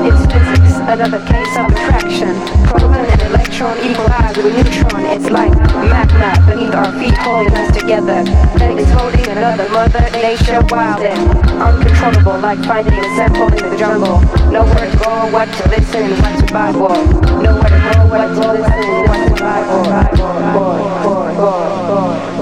It's physics, another case of attraction. Proton and electron equalize with neutron. It's like magma beneath our feet holding us together. Legs holding another mother nature, wild and uncontrollable, like finding a sample in the jungle. Nowhere to go, what to listen, what to Bible. Nowhere to go, what to listen, what to Bible.